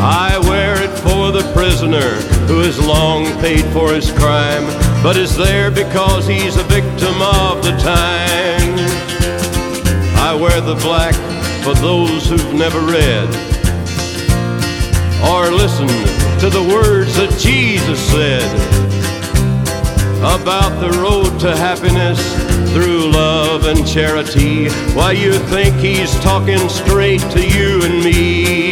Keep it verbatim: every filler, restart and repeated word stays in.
I wear it for the prisoner who has long paid for his crime, but is there because he's a victim of the times. I wear the black for those who've never read or listened to the words that Jesus said about the road to happiness through love and charity. Why, you think he's talking straight to you and me.